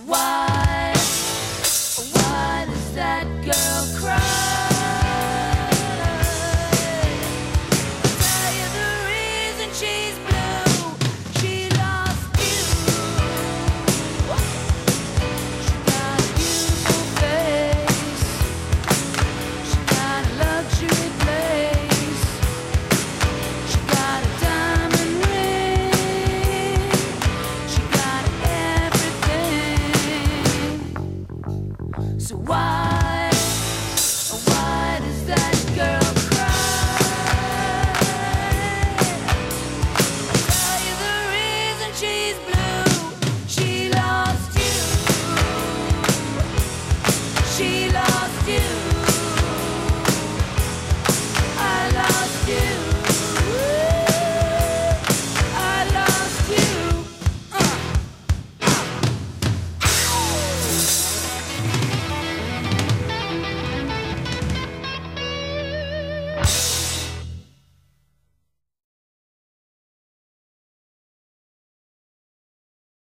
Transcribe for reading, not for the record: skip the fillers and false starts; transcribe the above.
why does that girl cry? I'll tell you the reason she's blue. She lost you. She got a beautiful face. She got a luxury place. She got a diamond ring. She got everything. So why does that girl cry? I'll tell you the reason she's blue.